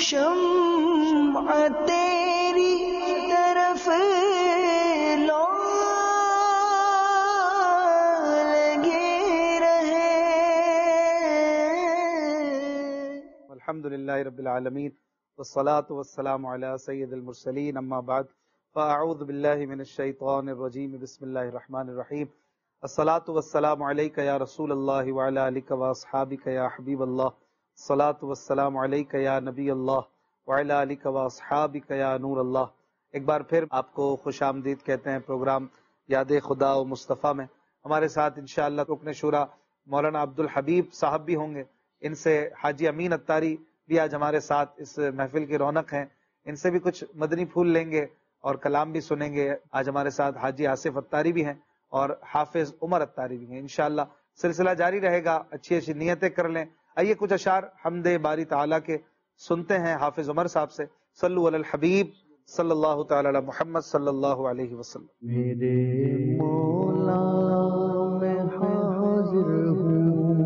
شمع تیری طرف لو لگے رہے. الحمدللہ رب العالمین والصلاة والسلام علی سید المرسلین، اما بعد فاعوذ باللہ من الشیطان الرجیم، بسم اللہ الرحمن الرحیم. الصلاة والسلام علیک یا رسول اللہ وعلی آلک واصحابک یا حبیب اللہ. الصلاة والسلام علیک یا نبی اللہ وعلی آلک واصحابک یا نور اللہ. ایک بار پھر آپ کو خوش آمدید کہتے ہیں پروگرام یاد خدا و مصطفیٰ میں. ہمارے ساتھ انشاءاللہ رکن شورا مولانا عبدالحبیب صاحب بھی ہوں گے. ان سے حاجی امین اتاری بھی آج ہمارے ساتھ اس محفل کی رونق ہیں. ان سے بھی کچھ مدنی پھول لیں گے اور کلام بھی سنیں گے. آج ہمارے ساتھ حاجی آصف اتاری بھی ہیں اور حافظ عمر اتاری بھی ہیں. انشاءاللہ سلسلہ جاری رہے گا. اچھی اچھی نیتیں کر لیں. آئیے کچھ اشعار حمد باری تعالیٰ کے سنتے ہیں حافظ عمر صاحب سے. صلو علی الحبیب صلی اللہ تعالی علی محمد صلی اللہ علیہ وسلم. میرے مولا میں حاضر ہوں،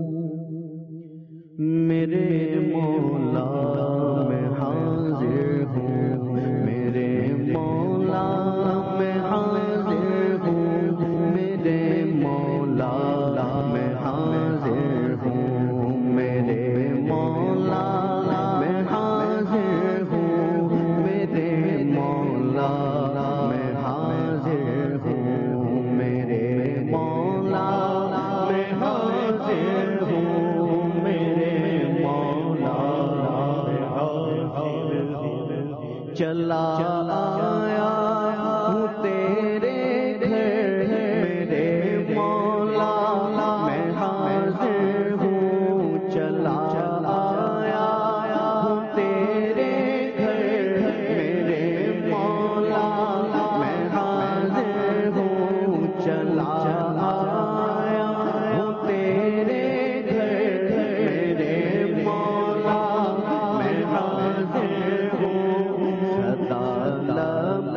میرے مولا میں حاضر ہوں، میرے مولا میں حاضر ہوں، میرے مولا میں حاضر ہوں، میرے مولا میں حاضر ہوں، میرے مولا میں حاضر ہوں، میرے مولا میں حاضر ہوں، میرے مولا میں حاضر ہوں. چلا آیا ہوں تیرے گھر، میرے مولا میں حاضر ہوں. چلا آیا ہوں تیرے گھر، میرے مولا میں حاضر ہوں. چلا آیا ہوں تیرے گھر، میرے مولا میں حاضر ہوں. صدا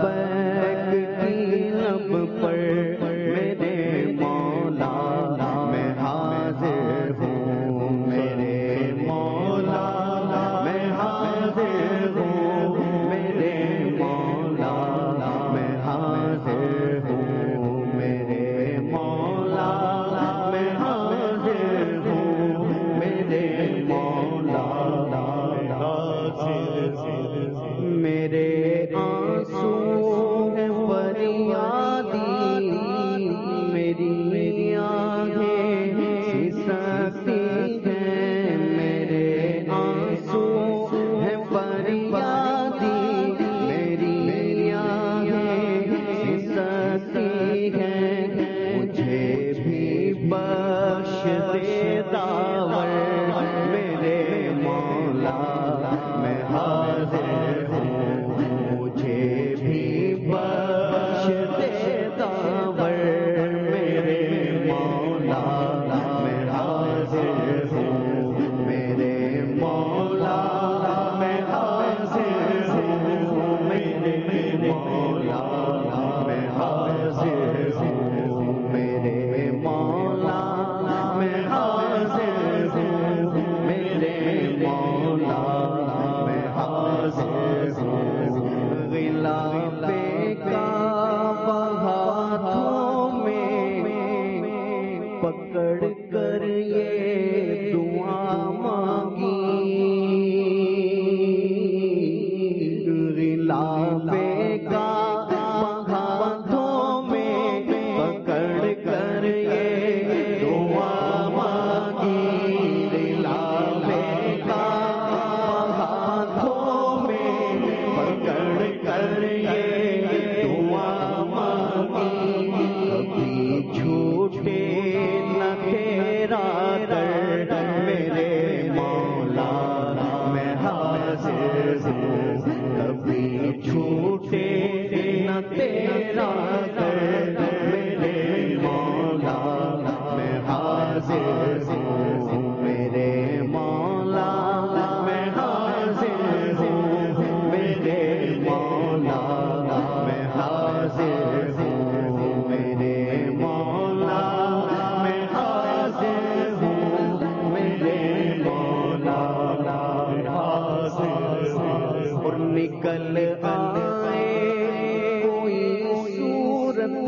نکل آئے کوئی صورت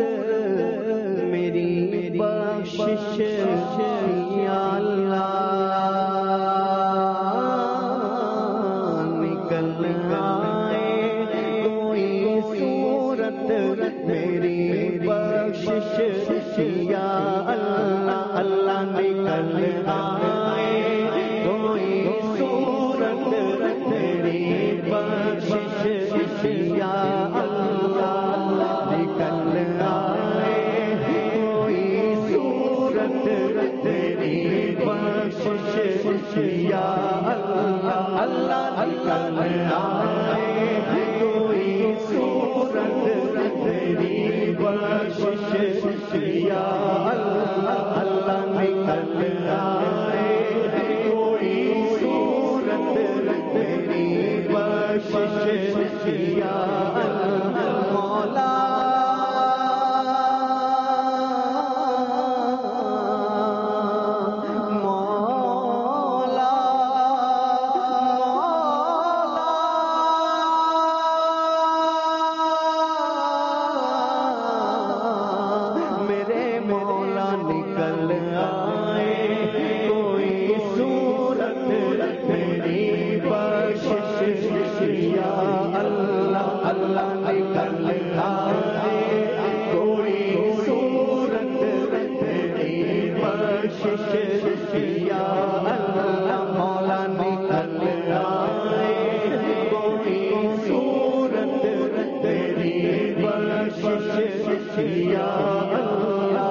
میری بخشش یا اللہ، نکل آئے کوئی صورت میری بخشش یا اللہ، اللہ نکل آئے کوئی صورت میری بخشش یا اللہ، نکل آئے کوئی صورت میری بخشش یا اللہ، اللہ نکل آئے کوئی صورت میری بخشش یا اللہ، اللہ نکل آئے کوئی صورت میری بخشش یا اللہ، مولا نکل آئے کوئی صورت میری بخشش یا اللہ، اللہ نکل آئے کوئی صورت میری بخشش یا اللہ، مولا نکل آئے کوئی صورت میری بخشش یا اللہ،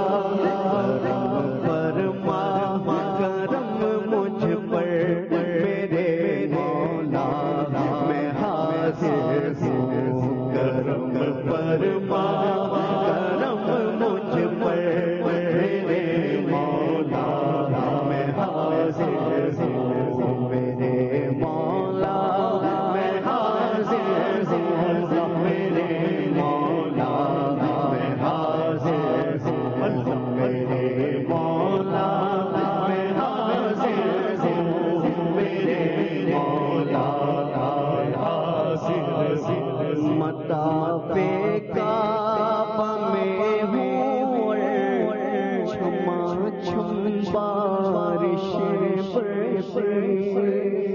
فرما کرم مجھ پر میرے مولا میں حاضر ہوں، کرم فرما کرم مجھ پر میرے مولا میں حاضر ہوں، میرے مولا میں حاضر ہوں، میرے مولا میں حاضر ہوں، میرے مولا میں حاضر ہوں، میرے مولا میں حاضر ہوں، مطاف کعبہ میں ہوں چھما چھم بارش برسے،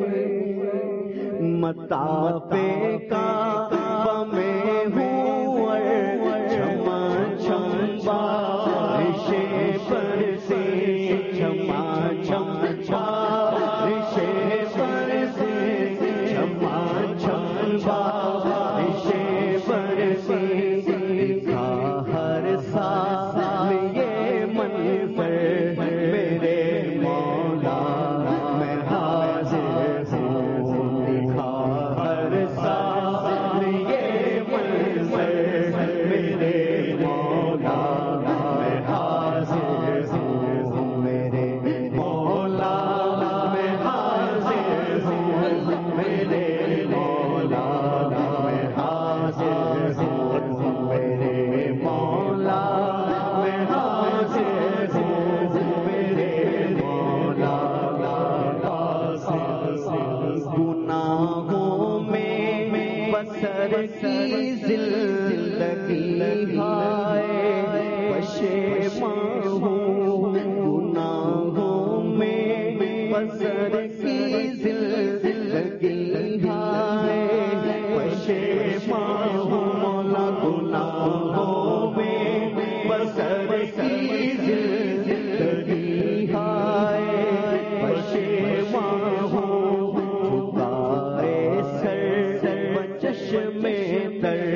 مطاف کعبہ میں ہوں چھما چھم بارش برسے، چھما چھم بارش برسے، چھما چھم بارش برسے، دکھا ہر سال یہ منظر میرے مولا میں حاضر ہوں، دکھا ہر سال یہ منظر میرے مولا میں حاضر ہوں، میرے مولا میں حاضر ہوں، میرے مولا میں حاضر ہوں، میرے مولا میں حاضر ہوں، میرے مولا میں حاضر ہوں، گناہوں میں بسر کی زندگی ہائے پشیمان ہوں، گناہوں میں بسر کی زندگی ہائے پشیمان ہوں، مولا گناہوں میں بسر کی زندگی ہائے پشیمان ہوں، جھکائے سر بچشمے تر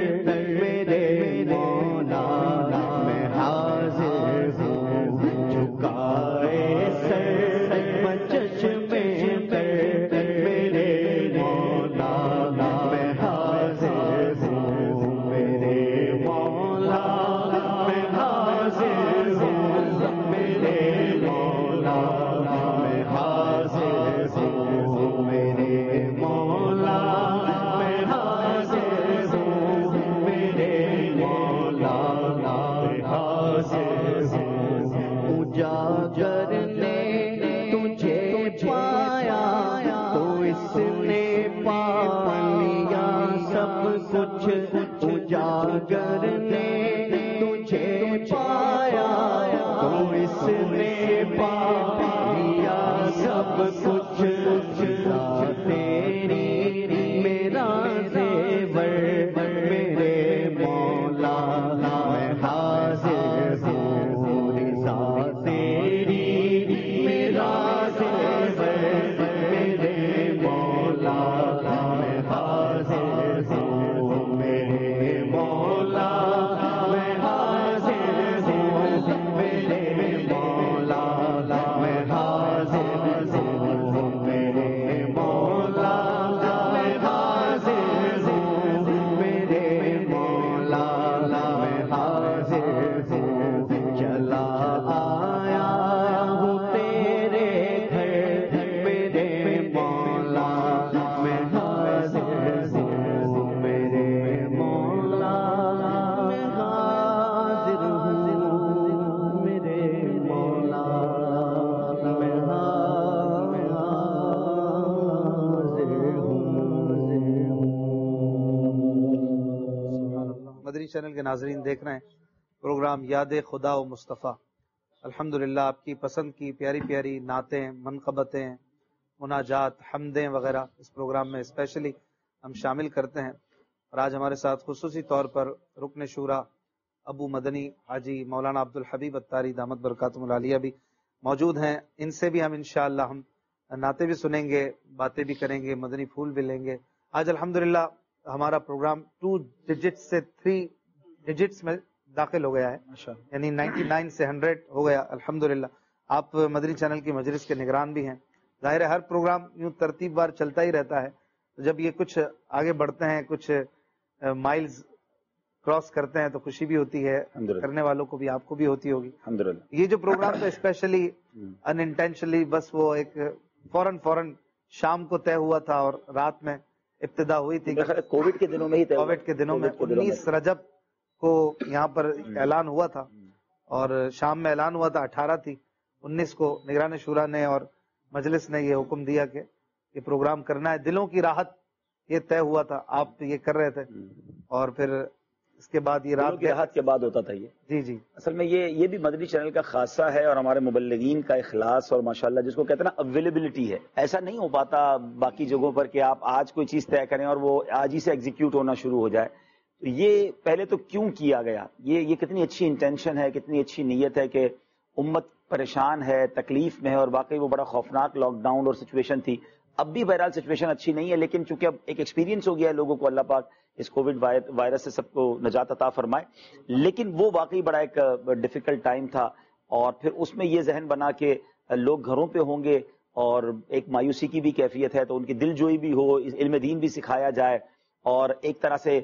مدنی چینل کے ناظرین دیکھ رہے ہیں پروگرام یاد خدا و مصطفیٰ. الحمدللہ آپ کی پسند کی پیاری پیاری نعتیں، منقبتیں، مناجات، حمدیں وغیرہ اس پروگرام میں اسپیشلی ہم شامل کرتے ہیں. اور آج ہمارے ساتھ خصوصی طور پر رکن شورا ابو مدنی حاجی مولانا عبد الحبیب اتاری دامت برکاتہم العالیہ بھی موجود ہیں. ان سے بھی ہم انشاءاللہ ہم نعتیں بھی سنیں گے، باتیں بھی کریں گے، مدنی پھول بھی لیں گے. آج الحمدللہ ہمارا پروگرام 2 ڈیجٹس سے 3 ڈیجٹس میں داخل ہو گیا ہے، یعنی 99 سے 100 ہو گیا الحمدللہ. آپ مدنی چینل کی مجلس کے نگران بھی ہیں. ظاہر ہے ہر پروگرام یوں ترتیب وار چلتا ہی رہتا ہے، جب یہ کچھ آگے بڑھتے ہیں، کچھ مائلز کراس کرتے ہیں تو خوشی بھی ہوتی ہے، کرنے والوں کو بھی، آپ کو بھی ہوتی ہوگی. یہ جو پروگرام تھا اسپیشلی ان انٹینشنلی بس وہ ایک فوراً شام کو طے ہوا تھا اور رات میں ابتدا ہوئی تھی. کووڈ کے دنوں میں ہی کووڈ کے دنوں میں 19 رجب کو یہاں پر اعلان ہوا تھا اور شام میں اعلان ہوا تھا. 18 تھی، 19 کو نگران شورا نے اور مجلس نے یہ حکم دیا کہ یہ پروگرام کرنا ہے. دلوں کی راحت یہ طے ہوا تھا، آپ یہ کر رہے تھے اور پھر اس کے بعد یہ رات کی راحت کے بعد ہوتا تھا یہ. جی اصل میں یہ بھی مدنی چینل کا خاصہ ہے اور ہمارے مبلغین کا اخلاص اور ماشاءاللہ جس کو کہتے ہیں نا اویلیبلٹی ہے. ایسا نہیں ہو پاتا باقی جگہوں پر کہ آپ آج کوئی چیز طے کریں اور وہ آج ہی سے ایگزیکیوٹ ہونا شروع ہو جائے. تو یہ پہلے تو کیوں کیا گیا، یہ کتنی اچھی انٹینشن ہے، کتنی اچھی نیت ہے کہ امت پریشان ہے، تکلیف میں ہے اور واقعی وہ بڑا خوفناک لاک ڈاؤن اور سچویشن تھی. اب بھی بہرحال سچویشن اچھی نہیں ہے، لیکن چونکہ اب ایک ایکسپیرینس ہو گیا ہے لوگوں کو، اللہ پاک اس کووڈ وائرس سے سب کو نجات عطا فرمائے. لیکن وہ واقعی بڑا ایک ڈیفیکلٹ ٹائم تھا اور پھر اس میں یہ ذہن بنا کہ لوگ گھروں پہ ہوں گے اور ایک مایوسی کی بھی کیفیت ہے، تو ان کی دل جوئی بھی ہو، علم دین بھی سکھایا جائے اور ایک طرح سے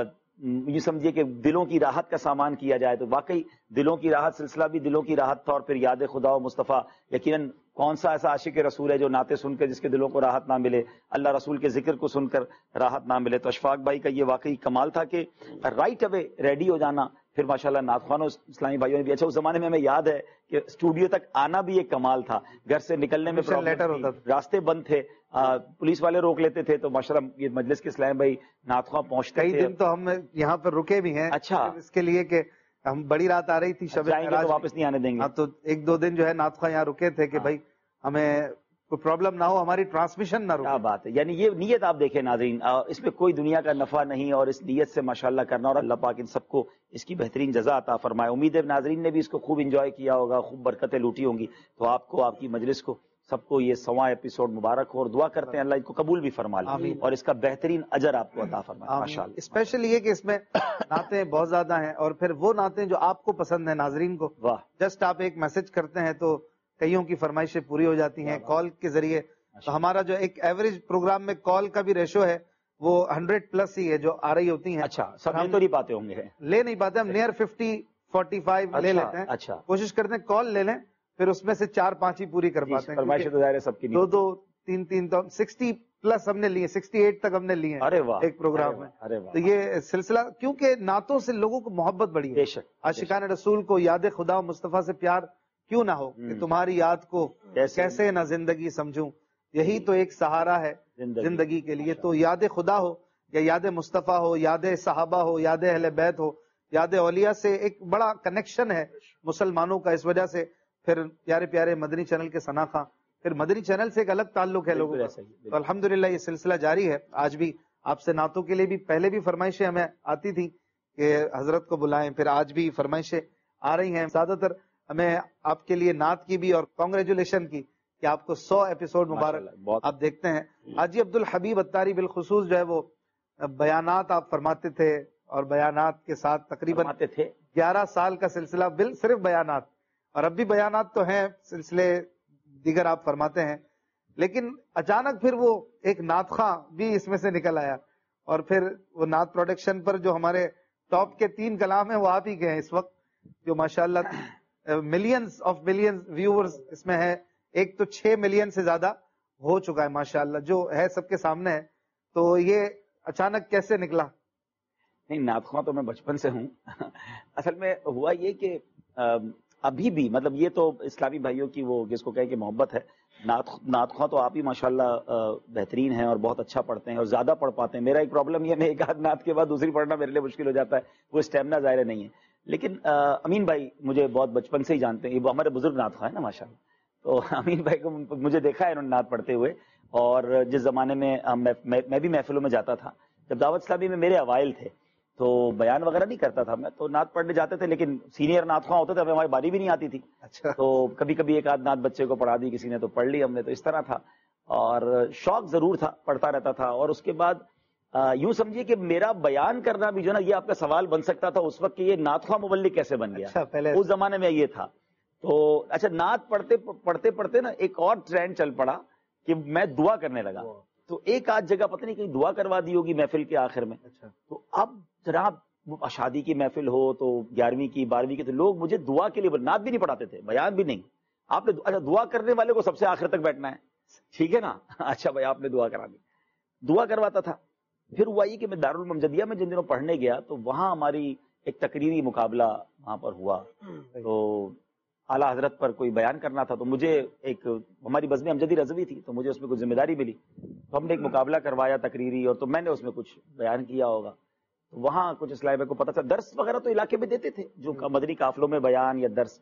یہ سمجھیے کہ دلوں کی راحت کا سامان کیا جائے. تو واقعی دلوں کی راحت سلسلہ بھی دلوں کی راحت تھا اور پھر یاد خدا و مصطفیٰ. یقیناً کون سا ایسا عاشق رسول ہے جو نعتیں سن کر جس کے دلوں کو راحت نہ ملے، اللہ رسول کے ذکر کو سن کر راحت نہ ملے. تو اشفاق بھائی کا یہ واقعی کمال تھا کہ رائٹ اوے ریڈی ہو جانا. پھر ماشاءاللہ نعت خوانوں اسلامی بھائیوں نے بھی اچھا، اس زمانے میں ہمیں یاد ہے کہ اسٹوڈیو تک آنا بھی ایک کمال تھا، گھر سے نکلنے میں لیٹر ہوتا تھا، راستے بند تھے، پولیس والے روک لیتے تھے. تو ماشاءاللہ یہ مجلس کے اسلام بھائی نعت خواں پہنچتے کئی دن تو ہم یہاں پر رکے بھی ہیں. اچھا، اس کے لیے کہ ہم بڑی رات آ رہی تھی، شب معراج واپس نہیں آنے دیں گے. تو 1-2 دن جو ہے نعت خواں یہاں رکے تھے کہ بھائی ہمیں کوئی پرابلم نہ ہو، ہماری ٹرانسمیشن نہ رکے. کیا بات ہے، یعنی یہ نیت آپ دیکھیں ناظرین، اس میں کوئی دنیا کا نفع نہیں اور اس نیت سے ماشاءاللہ کرنا، اور اللہ پاک ان سب کو اس کی بہترین جزا عطا فرمائے. امید ہے ناظرین نے بھی اس کو خوب انجوائے کیا ہوگا، خوب برکتیں لوٹی ہوں گی. تو آپ کو، آپ کی مجلس کو، سب کو یہ 100واں ایپیسوڈ مبارک ہو اور دعا کرتے ہیں اللہ ان کو قبول بھی فرما لے اور اس کا بہترین اجر آپ کو عطا فرمائے ماشاءاللہ. اسپیشل یہ کہ اس میں نعتیں بہت زیادہ ہیں اور پھر وہ نعتیں جو آپ کو پسند ہیں ناظرین کو، جسٹ آپ ایک میسج کرتے ہیں تو کئیوں کی فرمائشیں پوری ہو جاتی ہیں کال کے ذریعے. تو ہمارا جو ایک ایوریج پروگرام میں کال کا بھی ریشو ہے وہ 100+ ہی ہے جو آ رہی ہوتی ہیں. اچھا، سب لے تو نہیں پاتے ہوں گے، لے نہیں پاتے، ہم نیئر 50-45 لے لیتے ہیں. اچھا، کوشش کرتے ہیں کال لے لیں، پھر اس میں سے 4-5 ہی پوری کر پاتے ہیں. فرمائشیں تو ظاہر ہے سب کی 2-2 3-3 تو 60+ ہم نے لیے، 68 تک ہم نے لیے ایک پروگرام میں. تو یہ سلسلہ کیونکہ نعتوں سے لوگوں کو محبت بڑی ہے، عاشقان رسول کو یاد خدا و مصطفیٰ سے پیار کیوں نہ ہو کہ تمہاری یاد کو کیسے نہ زندگی سمجھوں، یہی تو ایک سہارا ہے زندگی کے لیے. تو یاد خدا ہو یا یاد مصطفیٰ ہو، یاد صحابہ ہو، یاد اہل بیت ہو، یاد اولیاء سے ایک بڑا کنیکشن ہے مسلمانوں کا. اس وجہ سے پھر پیارے پیارے مدنی چینل کے ثنا خواں، پھر مدنی چینل سے ایک الگ تعلق ہے لوگوں کا. تو الحمدللہ یہ سلسلہ جاری ہے. آج بھی آپ سے نعتوں کے لیے بھی پہلے بھی فرمائشیں ہمیں آتی تھی کہ حضرت کو بلائیں، پھر آج بھی فرمائشیں آ رہی ہیں. زیادہ تر ہمیں آپ کے لیے نعت کی بھی اور کانگریچولیشن کی کہ آپ کو 100 ایپیسوڈ مبارک. آپ دیکھتے ہیں حاجی عبد الحبیب اتاری بالخصوص جو ہے وہ بیانات آپ فرماتے تھے اور بیانات کے ساتھ تقریباً 11 سال کا سلسلہ صرف بیانات، اور اب بھی بیانات تو ہیں، سلسلے دیگر آپ فرماتے ہیں. لیکن اچانک پھر وہ ایک نعت خواں بھی اس میں سے نکل آیا اور پھر وہ نعت پروڈکشن پر جو ہمارے ٹاپ کے 3 کلام ہیں وہ آپ ہی کے ہیں اس وقت، جو ماشاءاللہ ملینز آف ملینز ویورز اس میں ہے. ایک تو 6 ملین سے زیادہ ہو چکا ہے ماشاءاللہ، جو ہے سب کے سامنے ہے. تو یہ اچانک کیسے نکلا؟ نہیں، نعت خواں تو میں بچپن سے ہوں. اصل میں ہوا یہ کہ ابھی بھی مطلب یہ تو اسلامی بھائیوں کی وہ جس کو کہیں کہ محبت ہے. نعت خواں تو آپ ہی ماشاءاللہ بہترین ہیں اور بہت اچھا پڑھتے ہیں اور زیادہ پڑھ پاتے ہیں. میرا ایک پرابلم یہ ہے، میں ایک آدھ نعت کے بعد دوسری پڑھنا میرے لیے مشکل ہو جاتا ہے، وہ اسٹیمنا ظاہر نہیں ہے. لیکن امین بھائی مجھے بہت بچپن سے ہی جانتے ہیں، یہ ہمارے بزرگ نعت خواں ہیں نا ماشاءاللہ. تو امین بھائی کو مجھے دیکھا ہے انہوں نے نعت پڑھتے ہوئے. اور جس زمانے میں میں بھی محفلوں میں جاتا تھا، جب دعوت اسلامی میں میرے اوائل تھے تو بیان وغیرہ نہیں کرتا تھا میں، تو نعت پڑھنے جاتے تھے، لیکن سینئر نعت خواں ہوتے تھے، ہمیں ہماری باری بھی نہیں آتی تھی. اچھا. تو کبھی کبھی ایک آدھ نعت بچے کو پڑھا دی کسی نے تو پڑھ لی ہم نے، تو اس طرح تھا. اور شوق ضرور تھا، پڑھتا رہتا تھا. اور اس کے بعد یوں سمجھیے کہ میرا بیان کرنا بھی جو ہے نا، یہ آپ کا سوال بن سکتا تھا اس وقت کہ یہ نعت خواں مبلغ کیسے بن گیا. اچھا، پہلے اس زمانے میں یہ تھا. تو اچھا نعت پڑھتے پڑھتے نا ایک اور ٹرینڈ چل پڑا کہ میں دعا کرنے لگا. تو ایک آدھ جگہ پتہ نہیں کہیں دعا کروا دی ہوگی محفل کے آخر میں. اچھا. تو اب جناب شادی کی محفل ہو تو 11ویں کی 12ویں کی، تو لوگ مجھے دعا کے لیے نعت بھی نہیں پڑھاتے تھے، بیان بھی نہیں. آپ نے اچھا دعا کرنے والے کو سب سے آخر تک بیٹھنا ہے، ٹھیک ہے نا. اچھا بھائی آپ نے دعا کرا دی، دعا کرواتا تھا. پھر ہوا یہ کہ میں دارالمجدیہ میں جن دنوں پڑھنے گیا تو وہاں ہماری ایک تقریری مقابلہ وہاں پر ہوا. تو اعلیٰ حضرت پر کوئی بیان کرنا تھا، تو مجھے ایک ہماری بزم امجدی رضوی تھی تو مجھے اس میں کچھ ذمہ داری ملی. تو ہم نے ایک مقابلہ کروایا تقریری، اور تو میں نے اس میں کچھ بیان کیا ہوگا. تو وہاں کچھ اسلامی بھائی کو پتا تھا، درس وغیرہ تو علاقے میں دیتے تھے جو مدنی قافلوں میں بیان یا درس.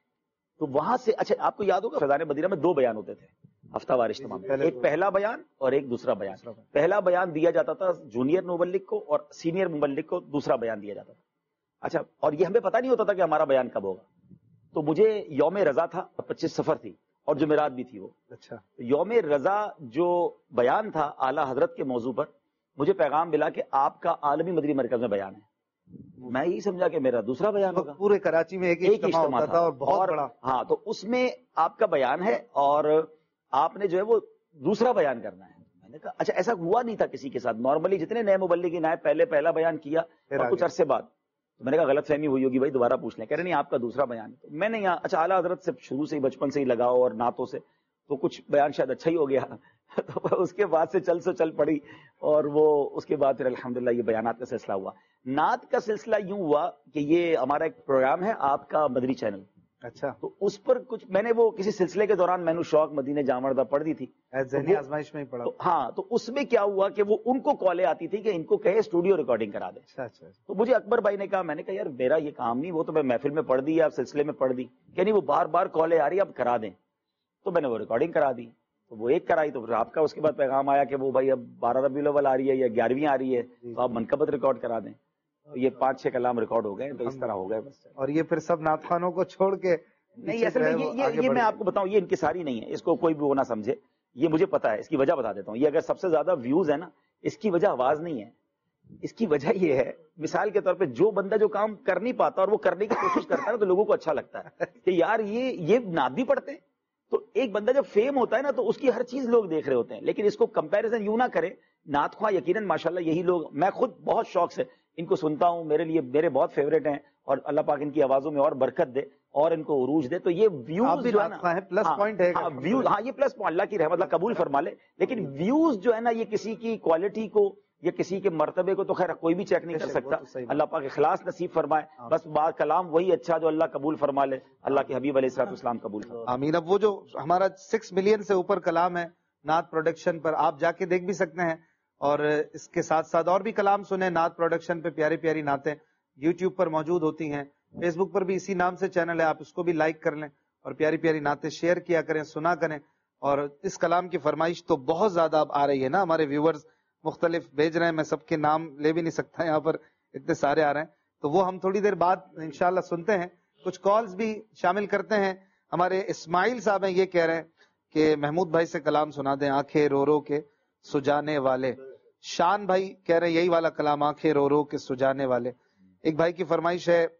تو وہاں سے اچھا آپ کو یاد ہوگا فیضان مدینہ میں 2 بیان ہوتے تھے ہفتہ وار اجتماع میں، ایک پہلا بیان اور ایک دوسرا بیان. پہلا بیان دیا جاتا تھا جونیئر مبلغ کو اور سینئر مبلغ کو دوسرا بیان دیا جاتا تھا. اچھا اور یہ ہمیں پتہ نہیں ہوتا تھا کہ ہمارا بیان کب ہوگا. تو مجھے یوم رضا تھا، 25 صفر تھی اور جمعرات بھی تھی وہ. اچھا. یوم رضا جو بیان تھا اعلیٰ حضرت کے موضوع پر، مجھے پیغام ملا کہ آپ کا عالمی مدنی مرکز میں بیان ہے. میں یہی سمجھا کہ میرا دوسرا بیان ہوگا. پورے کراچی میں ایک اجتماع ہوتا تھا اور بہت بڑا. ہاں تو اس میں آپ کا بیان ہے اور آپ نے جو ہے وہ دوسرا بیان کرنا ہے. میں نے کہا اچھا ایسا ہوا نہیں تھا کسی کے ساتھ. نارملی جتنے نئے مبلغین آئے پہلا بیان کیا اور کچھ عرصے بعد تو میں نے کہا غلط فہمی ہوئی ہوگی بھائی، دوبارہ پوچھ لیں. کہہ رہے نہیں آپ کا دوسرا بیان. تو میں نے یہاں اچھا اعلیٰ حضرت سے شروع سے ہی بچپن سے ہی لگاؤ اور نعتوں سے، تو کچھ بیان شاید اچھا ہی ہو گیا. تو اس کے بعد سے چل پڑی اور وہ اس کے بعد پھر الحمدللہ یہ بیانات کا سلسلہ ہوا. نعت کا سلسلہ یوں ہوا کہ یہ ہمارا ایک پروگرام ہے آپ کا مدنی چینل. اچھا. تو اس پر کچھ میں نے وہ کسی سلسلے کے دوران میں نے شوق مدینے جامردہ پڑھ دی تھی، ذہنی آزمائش میں ہی پڑھا. ہاں تو اس میں کیا ہوا کہ وہ ان کو کالیں آتی تھی کہ ان کو کہے اسٹوڈیو ریکارڈنگ کرا دیں. اچھا. تو مجھے اکبر بھائی نے کہا، میں نے کہا یار میرا یہ کام نہیں، وہ تو میں محفل میں پڑھ دی یا سلسلے میں پڑھ دی، کہ نہیں وہ بار بار کالیں آ رہی اب کرا دیں. تو میں نے وہ ریکارڈنگ کرا دی. تو وہ ایک کرائی تو پھر آپ کا اس کے بعد پیغام آیا کہ وہ بھائی اب 12 ربیع الاول آ رہی ہے یا 11ویں آ رہی ہے تو آپ منقبت ریکارڈ کرا دیں. تو یہ 5-6 کلام ریکارڈ ہو گئے. تو اس طرح ہو گئے بس. اور یہ پھر سب نعت خوانوں کو چھوڑ کے نہیں، اصل میں یہ میں آپ کو بتاؤں، یہ انکساری نہیں ہے، اس کو کوئی بھی وہ نہ سمجھے. یہ مجھے پتا ہے، اس کی وجہ بتا دیتا ہوں. یہ اگر سب سے زیادہ ویوز ہے نا، اس کی وجہ آواز نہیں ہے. اس کی وجہ یہ ہے، مثال کے طور پہ جو بندہ جو کام کر نہیں پاتا اور وہ کرنے کی کوشش کرتا ہے نا، تو لوگوں کو اچھا لگتا ہے کہ یار یہ نعت بھی پڑھتے ہیں. تو ایک بندہ جب فیم ہوتا ہے نا تو اس کی ہر چیز لوگ دیکھ رہے ہوتے ہیں. لیکن اس کو کمپیریزن یوں نہ کریں. نعت خواں یقیناً ماشاءاللہ یہی لوگ، میں خود بہت شوق سے ان کو سنتا ہوں، میرے بہت فیوریٹ ہیں، اور اللہ پاک ان کی آوازوں میں اور برکت دے اور ان کو عروج دے. تو یہ ویوز جو ہے نا، پلس پوائنٹ ہے. ویوز، ہاں یہ پلس پوائنٹ، اللہ کی رحمت اللہ قبول فرما لے. لیکن ویوز جو ہے نا، یہ کسی کی کوالٹی کو یا کسی کے مرتبے کو تو خیر کوئی بھی چیک نہیں کر سکتا. اللہ پاک اخلاص نصیب فرمائے. بس بات کلام وہی اچھا جو اللہ قبول فرما لے، اللہ کے حبیب علیہ الصلوۃ والسلام قبول فرمائے. آمین. اب وہ جو ہمارا 6 ملین سے اوپر کلام ہے نعت پروڈکشن پر، آپ جا کے دیکھ بھی سکتے ہیں. اور اس کے ساتھ ساتھ اور بھی کلام سنیں نعت پروڈکشن پہ. پیاری پیاری نعتیں یوٹیوب پر موجود ہوتی ہیں. فیس بک پر بھی اسی نام سے چینل ہے، آپ اس کو بھی لائک کر لیں اور پیاری پیاری نعتیں شیئر کیا کریں، سنا کریں. اور اس کلام کی فرمائش تو بہت زیادہ اب آ رہی ہے نا، ہمارے ویورز مختلف بھیج رہے ہیں. میں سب کے نام لے بھی نہیں سکتا، یہاں پر اتنے سارے آ رہے ہیں. تو وہ ہم تھوڑی دیر بعد انشاءاللہ سنتے ہیں. کچھ کالز بھی شامل کرتے ہیں. ہمارے اسماعیل صاحب ہیں، یہ کہہ رہے ہیں کہ محمود بھائی سے کلام سنا دیں، آنکھیں رو رو کے سجانے والے. شان بھائی کہہ رہے ہیں یہی والا کلام، آنکھیں رو رو کے سجانے والے. ایک بھائی کی فرمائش ہے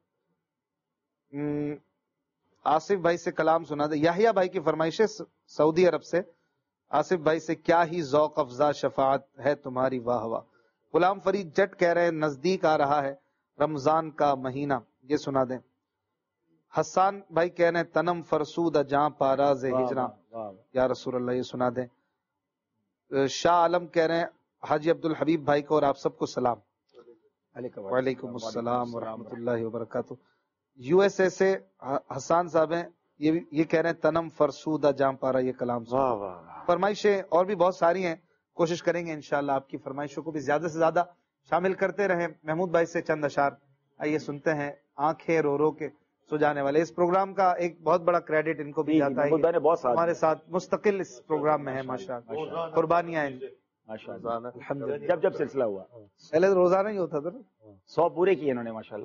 آصف بھائی سے کلام سنا دیں. یحییٰ بھائی کی فرمائش ہے سعودی عرب سے، آصف بھائی سے کیا ہی ذوق افزا شفاعت ہے تمہاری واہ واہ. غلام فرید جٹ کہہ رہے ہیں نزدیک آ رہا ہے رمضان کا مہینہ، یہ سنا دیں. حسان بھائی کہہ رہے ہیں تنم فرسود جاں پاراز ہجرا یا رسول اللہ، یہ سنا دیں. شاہ عالم کہہ رہے ہیں حاجی عبد الحبیب بھائی کو اور آپ سب کو سلام. وعلیکم السلام ورحمۃ اللہ وبرکاتہ. USA سے حسان صاحب ہیں، یہ کہہ رہے ہیں تنم فرسودہ جام پارا یہ کلام سن۔ واہ واہ واہ۔ فرمائشیں اور بھی بہت ساری ہیں، کوشش کریں گے انشاءاللہ آپ کی فرمائشوں کو بھی زیادہ سے زیادہ شامل کرتے رہیں۔ محمود بھائی سے چند اشعار آئیے سنتے ہیں۔ آنکھیں رو رو کے سو جانے والے، اس پروگرام کا ایک بہت بڑا کریڈٹ ان کو بھی جاتا ہے، محمود بھائی نے بہت ساتھ ہمارے ساتھ مستقل اس پروگرام میں ہے ماشاءاللہ، قربانیاں ہیں ماشاءاللہ، الحمدللہ۔ جب سلسلہ ہوا پہلے تو روزانہ ہی ہوتا تھا نا۔ 100 پورے کیے انہوں نے ماشاءاللہ۔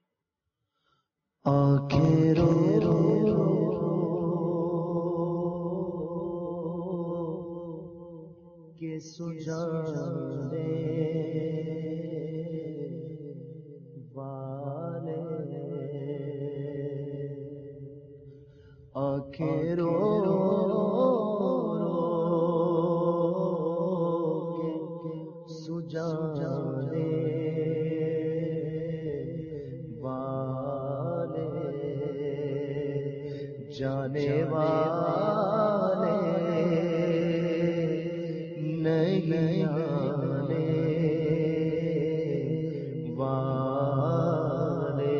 آنکھیں رو رو کے سجانے والے، آنکھیں رو رو کے سجانے والے، جانے والے نہیں آنے والے،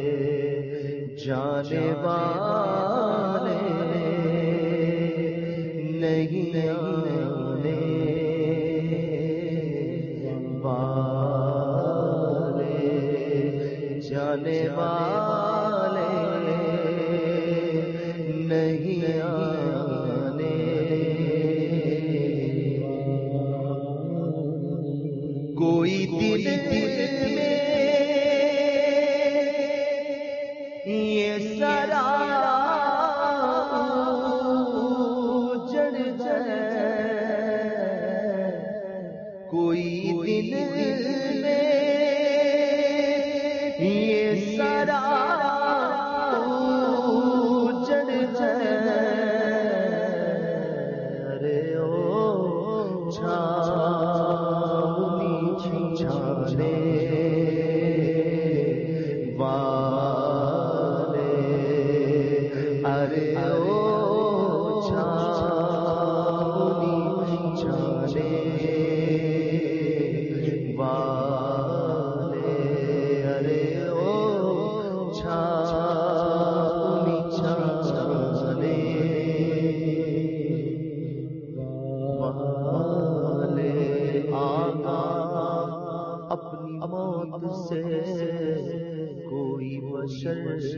جانے والے نہیں آنے والے، جانے والے نہیں آنے، کوئی دل میں یہ سرا اجڑ جائے، کوئی دل میں یہ سرا اجڑ جائے، ارے او چھاؤنی چھانے والے، ارے او چھاؤنی چھانے والے، ارے او چھاؤنی چھانے والے، آقا اپنی موت سے کوئی بشر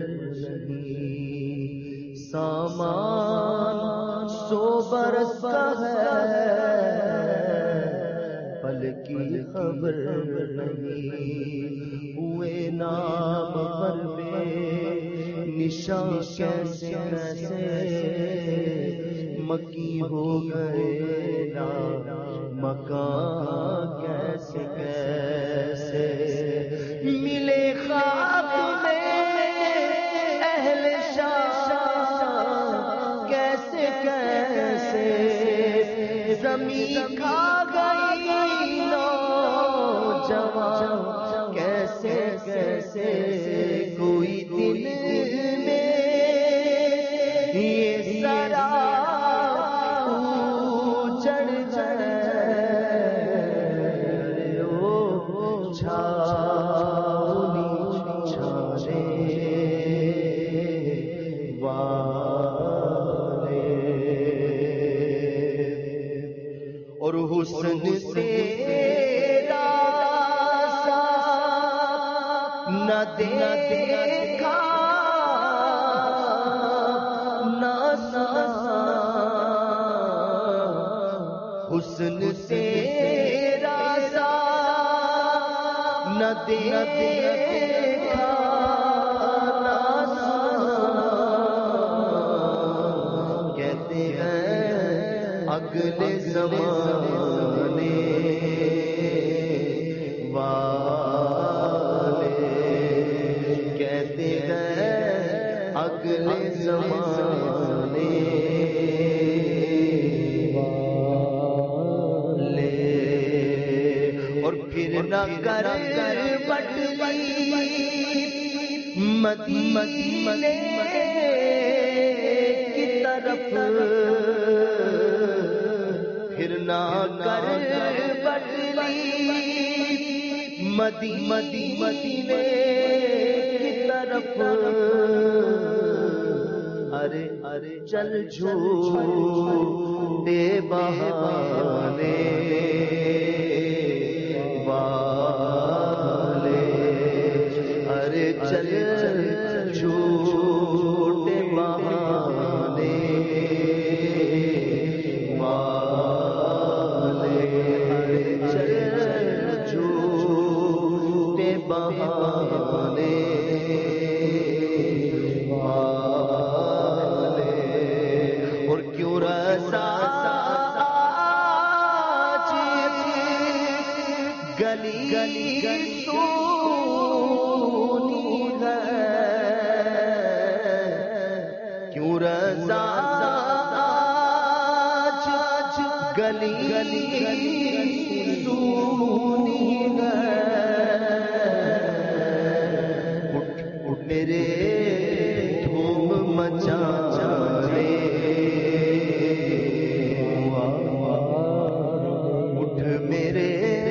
نہیں، سامان 100 برس کا ہے، پل کی خبر نہیں، ہوئے نام پر بے نشان کیسے کیسے، مکی ہو گئے نا مکان کیسے کیسے، ملے خواب میں اہل شام کیسے کیسے، زمین کھا گئی نوجوان کیسے کیسے، کوئی دل میں یہ سرا اجڑ جائے، او چھاؤنی چھانے والے، اور حسن تیرا سا نہ دیکھا نہ سنا، حسن تیرا سا نہ دیکھا نہ سنا، کہتے ہیں اگلے زمانے والے، کہتے ہیں اگلے زمانے والے، اور پھر نہ کر بٹلی مدینے کی طرف، پھر نہ کر بٹلی مدینے کی طرف ارے چل جھوٹے بہانے والے، ارے چل جھوٹے بہانے والے، ارے چل جھوٹے بہانے والے، اور کیوں رسا گلی سونی ہے، کیوں رضا گلی سونی ہے، اٹھ میرے دھوم مچانے، اٹھ میرے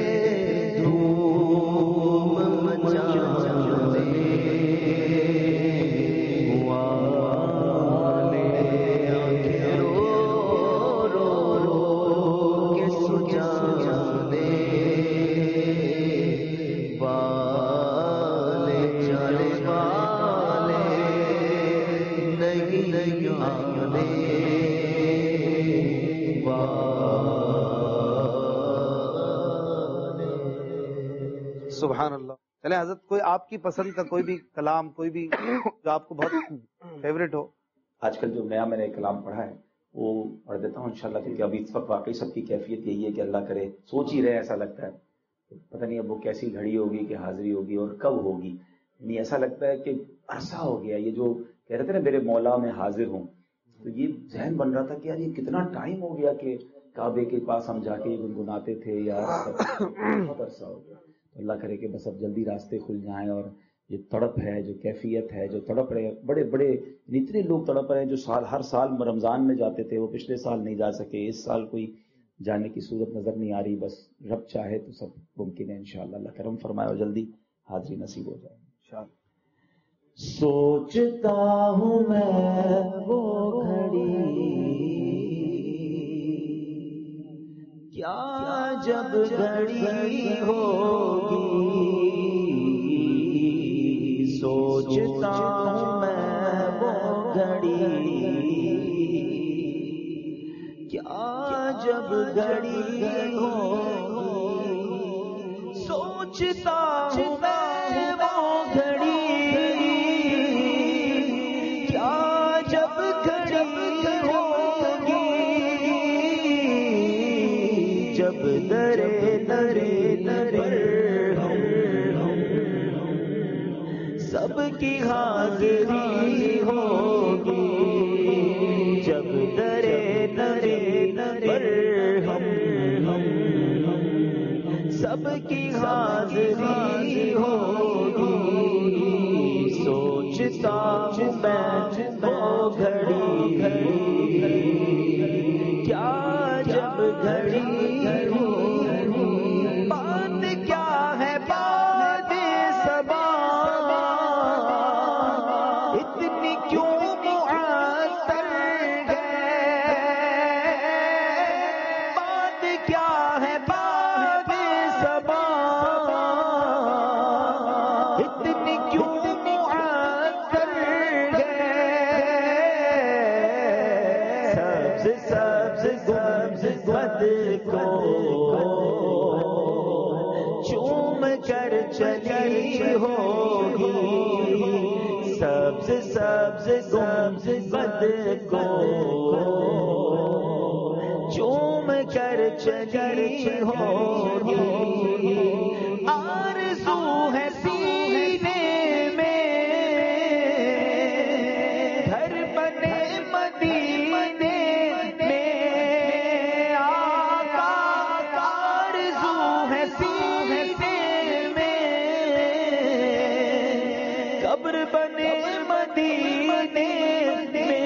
سبحان اللہ. چلے حضرت کوئی آپ کی پسند کا کوئی بھی کلام، کوئی بھی جو آپ کو بہت فیوریٹ ہو. آج کل جو نیا میں نے کلام پڑھا ہے وہ پڑھ دیتا ہوں انشاءاللہ، کیونکہ ابھی اس وقت واقعی سب کی کیفیت یہی ہے کہ اللہ کرے سوچ ہی رہے، ایسا لگتا ہے پتہ نہیں اب وہ کیسی گھڑی ہوگی کہ حاضری ہوگی اور کب ہوگی. یعنی ایسا لگتا ہے کہ عرصہ ہو گیا، یہ جو کہہ رہے تھے نا میرے مولا میں حاضر ہوں، تو یہ ذہن بن رہا تھا کہ یار یہ کتنا ٹائم ہو گیا کہ کعبے کے پاس ہم جا کے گنگناتے تھے یار، بہت عرصہ ہو گیا. اللہ کرے کہ بس اب جلدی راستے کھل جائیں، اور یہ تڑپ ہے، جو کیفیت ہے، جو تڑپ رہے بڑے بڑے اتنے لوگ تڑپ رہے ہیں جو ہر سال رمضان میں جاتے تھے، وہ پچھلے سال نہیں جا سکے، اس سال کوئی جانے کی صورت نظر نہیں آ رہی. بس رب چاہے تو سب ممکن ہے انشاءاللہ. اللہ کرم فرمائے اور جلدی حاضری نصیب ہو جائے انشاءاللہ. سوچتا ہوں میں وہ گھڑی کیا جب گھڑی ہوگی، سوچتا ہوں میں وہ گھڑی کیا جب گھڑی ہوگی، سوچتا ہوں میں وہ گھڑی کیا جب گھڑی ہوگی، جب درے درے پر سب کی حاضری ہوگی، جب درے درے پر ہم سب کی حاضری ہوگی، سوچتا ہوں میں وہ گھڑی کیا جب گھڑی ہوگی، بات کیا ہے بات صبا اتنی کیوں معطل ہے، بات کیا ہے بات صبا اتنی کیوں معطل ہے، سبز سبز گنبد کو چوم کر چلی ہوگی، سبز سبز گنبد کو چوم کر چلی ہوگی، آرزو ہے سینے میں گھر بنے مدینے میں، آقا آرزو ہے سینے میں قبر بنے مدینے میں،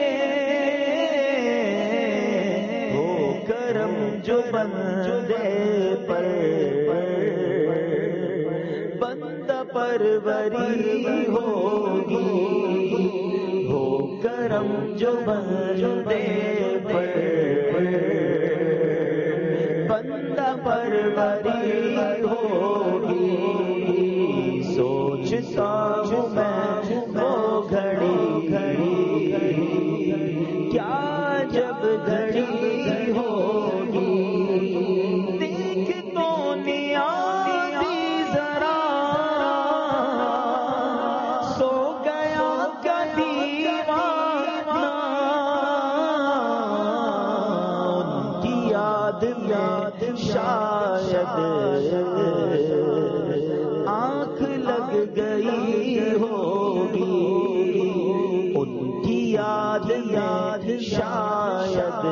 ہو کرم جو بندے پر پروری ہوگی، ہو کرم جو بندے پر، بندہ پروری ہوگی. سوچتا ہوں میں وہ گھڑی کیا جب گھڑی ہوگی، دیکھ تو نیازی ذرا سو گیا کا دیوانہ، ان کی یاد میں شاید آنکھ لگ گئی ہوگی، ان کی یاد میں شاید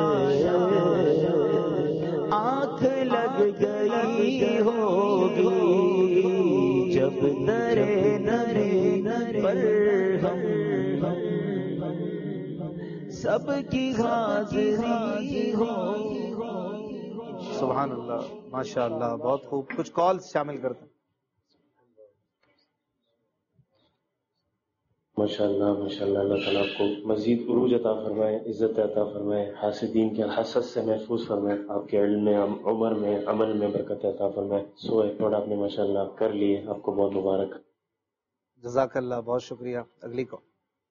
آنکھ لگ گئی ہوگی، جب درے نرے پر ہم سب کی حاضری ہوگی. سبحان اللہ، ماشاء اللہ، بہت خوب. کچھ کالز شامل کرتے ہیں. ماشاءاللہ ماشاءاللہ، اللہ تعالیٰ آپ کو مزید عروج عطا فرمائے، عزت عطا فرمائے، حاسدین کے حسد سے محفوظ فرمائے، آپ کے علم میں، عمر میں، عمل میں برکت عطا فرمائے. 100 ایپیسوڈ آپ نے ماشاءاللہ کر لیے، آپ کو بہت مبارک. جزاک اللہ، بہت شکریہ. اگلی کو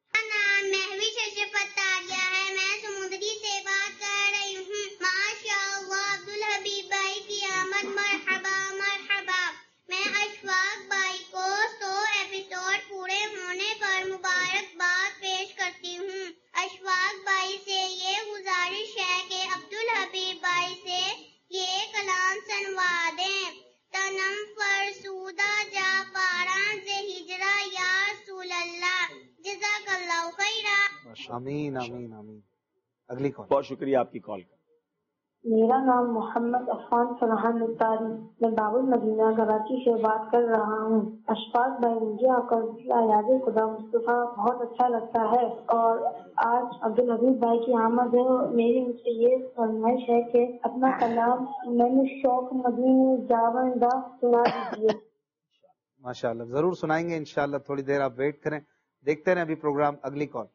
آمین آمین آمین. اگلی کال. بہت شکریہ آپ کی کال کا. میرا نام محمد عفان فرحان مختاری، میں باب المدینہ کراچی سے بات کر رہا ہوں. اشفاق بھائی، مجھے آپ کا یاد خدا مصطفیٰ بہت اچھا لگتا ہے، اور آج عبدالحبیب بھائی کی آمد ہے. میری مجھ سے یہ فرمائش ہے کہ اپنا کلام میں نے شوق مدینہ جاوندہ سنا دیجیے. ماشاء اللہ، ضرور سنائیں گے انشاءاللہ. تھوڑی دیر آپ ویٹ کریں، دیکھتے ہیں ابھی پروگرام. اگلی کال.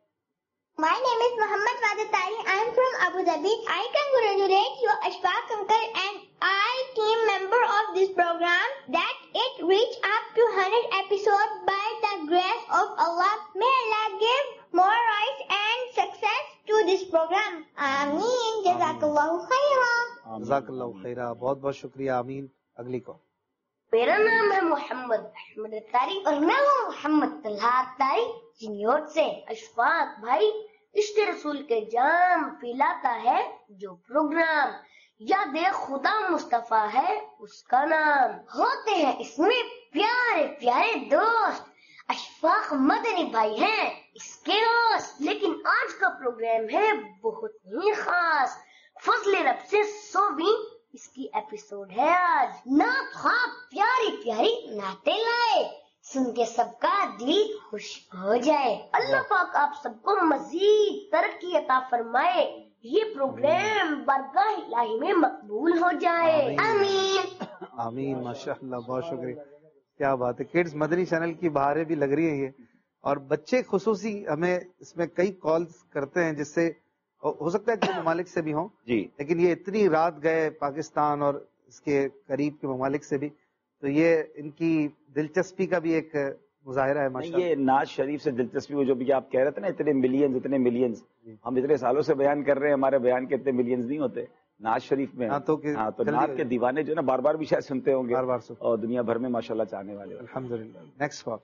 My name is Muhammad Wadatari. I am from Abu Dhabi. I congratulate you, Ashfaq uncle, and I team member of this program that it reached up to 100 episodes by the grace of Allah. May Allah give more rise and success to this program. Ameen. Jazakallahu khairan. جزاک اللہ خیرہ، بہت بہت شکریہ. آمین. اگلی کال. میرا نام ہے محمد احمد اختاری اور میں ہوں محمد طلحہ اختاری جنیور سے. اشفاق بھائی، عشق رسول کے جام پلاتا ہے جو پروگرام، یاد خدا مصطفیٰ ہے اس کا نام. ہوتے ہیں اس میں پیارے پیارے دوست، اشفاق مدنی بھائی ہیں اس کے دوست. لیکن آج کا پروگرام ہے بہت ہی خاص. فضل رب سے 100ویں اس کی ایپیسوڈ ہے آج. نعت خواب پیاری پیاری نعتیں لائے، سن کے سب کا دل خوش ہو جائے. اللہ پاک آپ سب کو مزید ترقی عطا فرمائے، یہ پروگرام بارگاہ الہی میں مقبول ہو جائے. آمین آمین. ماشاء اللہ، بہت شکریہ. کیا بات ہے. کڈز مدنی چینل کی بہاریں بھی لگ رہی ہیں یہ، اور بچے خصوصی ہمیں اس میں کئی کالز کرتے ہیں، جس سے ہو سکتا ہے کہ ممالک سے بھی ہوں جی، لیکن یہ اتنی رات گئے پاکستان اور اس کے قریب کے ممالک سے بھی، تو یہ ان کی دلچسپی کا بھی ایک مظاہرہ ہے. ماشاء یہ ناز شریف سے دلچسپی، وہ جو بھی آپ کہہ رہے تھے نا، اتنے ملینز ہم اتنے سالوں سے بیان کر رہے ہیں، ہمارے بیان کے اتنے ملینز نہیں ہوتے ناز شریف میں. تو ناز کے دیوانے جو نا بار بار بھی شاید سنتے ہوں گے، بار بار اور دنیا بھر میں ماشاءاللہ چاہنے والے. الحمدللہ. Next call.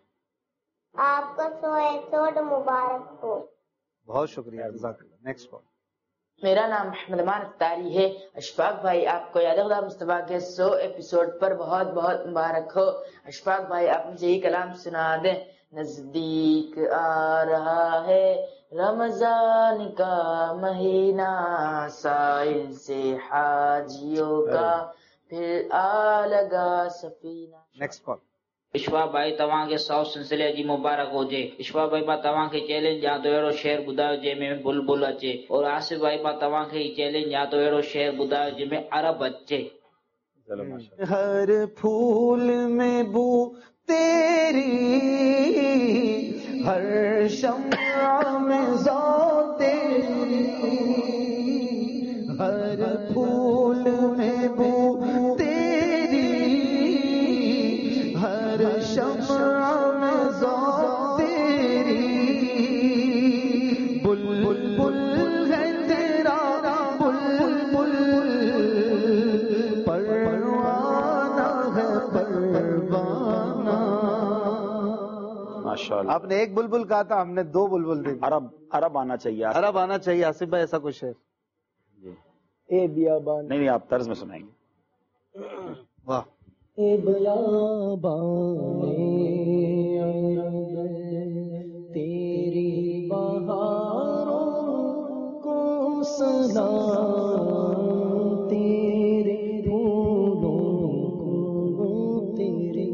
آپ کا 100 ایپیسوڈ مبارک ہو. بہت شکریہ. جزاک اللہ. Next call. میرا نام محمد امان اختاری ہے. اشفاق بھائی، آپ کو یاد خدا مصطفیٰ کے 100 ایپیسوڈ پر بہت بہت مبارک ہو. اشفاق بھائی، آپ مجھے یہ کلام سنا دیں. نزدیک آ رہا ہے رمضان کا مہینہ، سائل سے حاجیوں کا پھر آ لگا سفینہ. Next call. اشفاق بھائی، تواں کے 100 سلسلے جی مبارک ہوجے. اشفاق بھائی، मां तव्हां खे चैलेंज या तो अहिड़ो शेर ॿुधायो जंहिंमें बुलबुल अचे. और आसिफ भाई, मां तव्हां खे चैलेंज या तो अहिड़ो शेर ॿुधायो जंहिंमें अरब अचे. ہر پھول میں بو تیری ہر شمع میں ذات تیری، ہر پھول میں بو تیری، ہر شمع میں ذات تیری، بلبل ہے تیرا بلبل، پروانہ ہے پروانہ. ماشاءاللہ. آپ نے ایک بلبل کہا تھا، ہم نے دو بلبل دے دی. عرب آنا چاہیے. عرب آنا چاہیے. آصف بھائی ایسا کچھ ہے؟ اے بیابان. نہیں آپ طرز میں سنائیں گے. واہ. اے بیابان تیری بہاروں کو سلام، تیرے پھولوں کو تیرے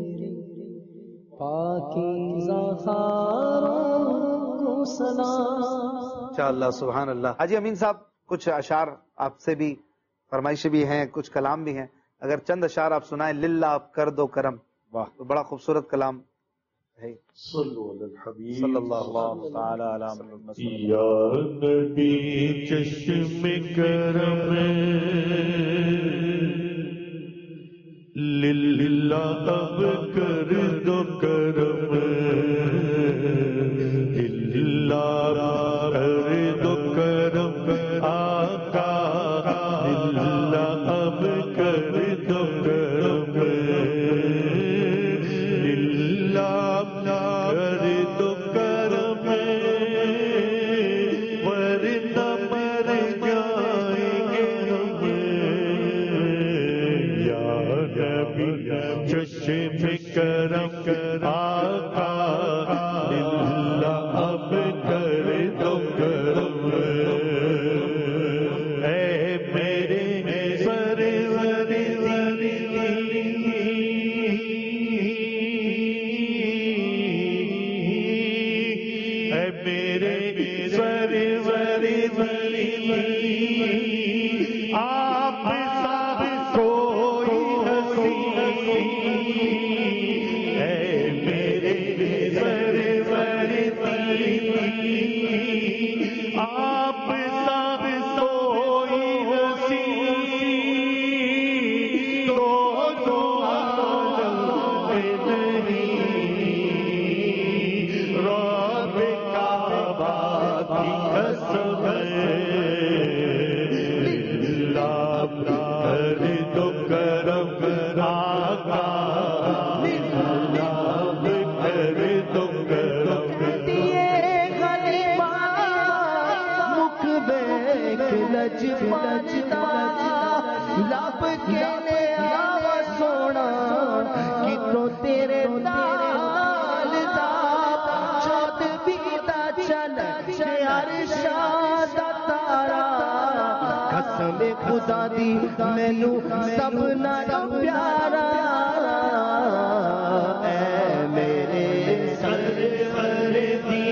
پاکیزہ خاروں کو سلام. انشاءاللہ. سبحان اللہ. حاجی امین صاحب کچھ اشعار آپ سے بھی فرمائشیں بھی ہیں، کچھ کلام بھی ہیں، اگر چند اشعار آپ سنائیں. للہ آپ کر دو کرم. واہ، تو بڑا خوبصورت کلام ہے. صلو علی الحبیب صلی اللہ تعالی علی محمد. یا نبی چشم کرم للہ اب کر دو کرم، للہ کر دو کرم آقا، للہ اب کر دو کرم، للہ کر دو کرم، ورنہ مر جائیں گے ہم. یا نبی چشم کرم آقا، للہ اب کر دو کرم، اے میرے سرور اے میرے سرور آپ سب کوئی ہنسی، اے میرے سرور آپ سب کوئی ہنسی، تو عالم میں نہیں، رب کعبہ کی قسم ہے، للہ کر دو کرم آقا، للہ کر دو کرم. لج بجتا لب کے آوا سونا کتوں تیرے نال دا چود بیتا چل یار شاد تارا، قسم خدا دی مینوں سب نال پیارا، اے میرے سرور دی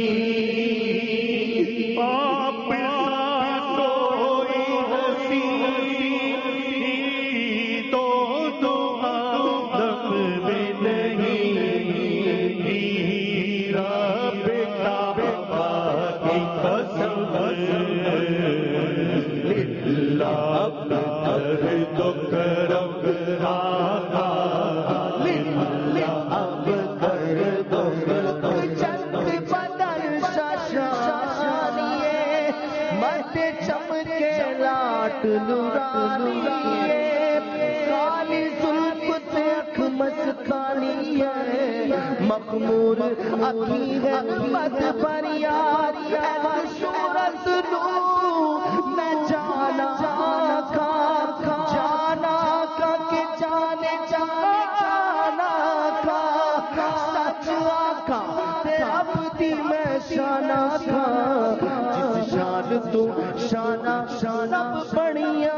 کالی زلف تے اکھ مستانی ہے، مخمور اکھی ہے مد فریاد، صورت نو میں جانا کا جانا کا کہ جانے جانا کا سچ آقا تے عبدی میں شانہ کا، جس شان تو شانہ شانہ بڑھیا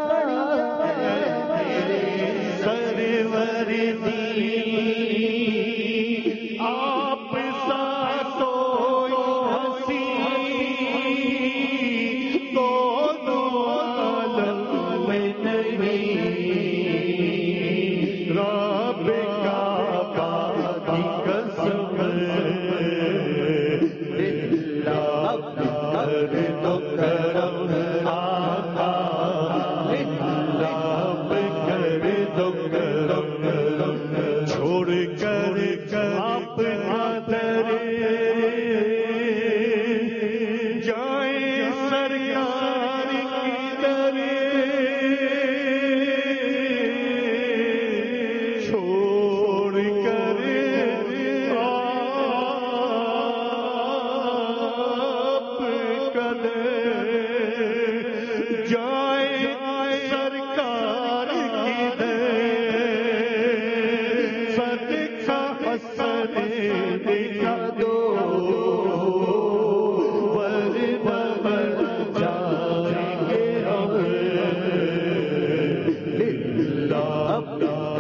سرور دی آپ ساتو ہنسی، دونوں عالم میں نہیں، رب کعبہ کی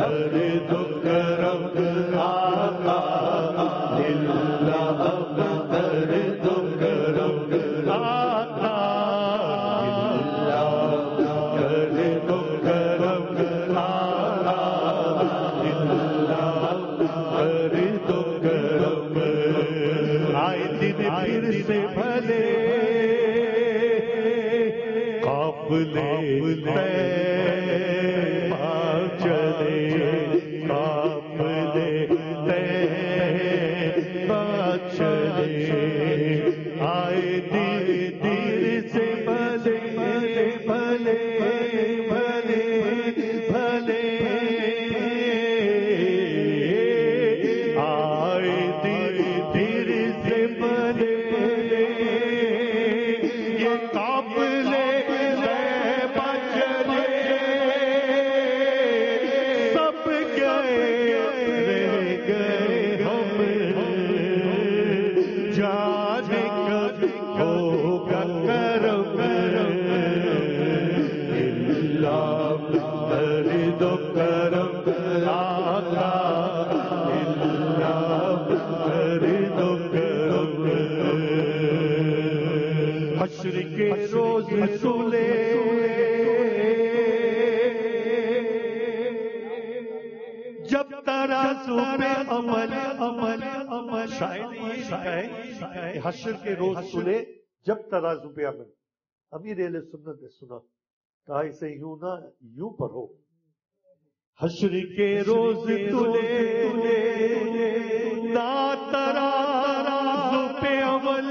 حشر کے روز تلے جب ترازو پہ عمل. امیر اہل سنت نے سنا کہا اسے یوں نہ یوں پڑھو. حشر کے روز تلے نہ ترازو پہ عمل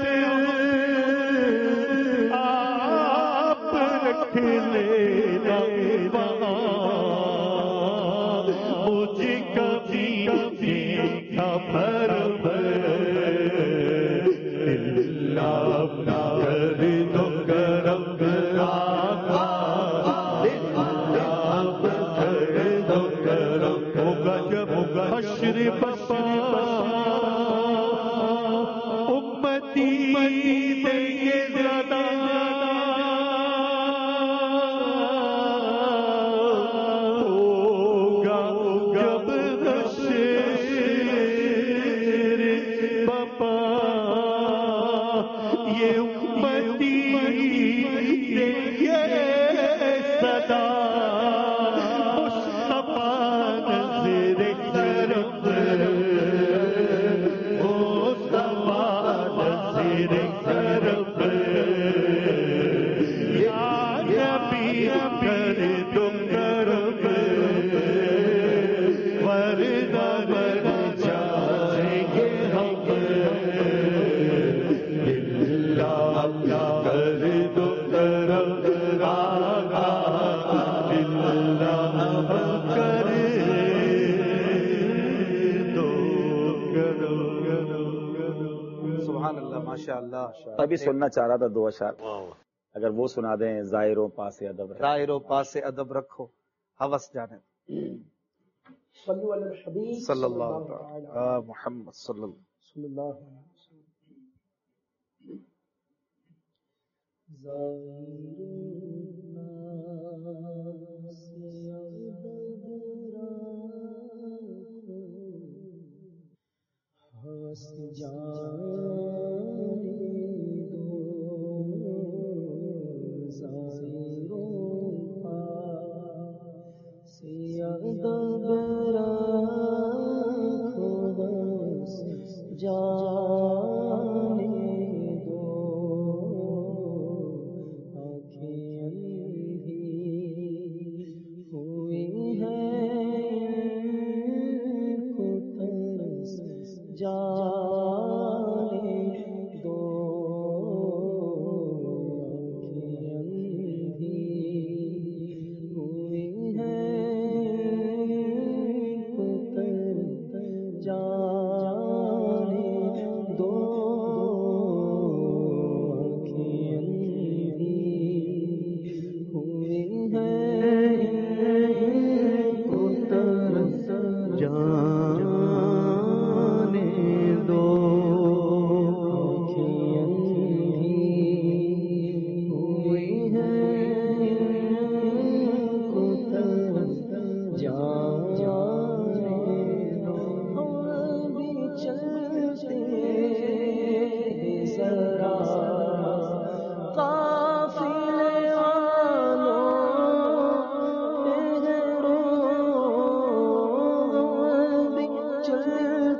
آپ رکھ لینا مجھے کبھی دیکھا بھر ابھی سننا چاہ رہا تھا دو اشعار، اگر وہ سنا دیں. زائروں پاس ادب رکھو، زائروں پاس ادب رکھو، ہوس جانے صلی اللہ تعالی محمد صلی اللہ آنکھیں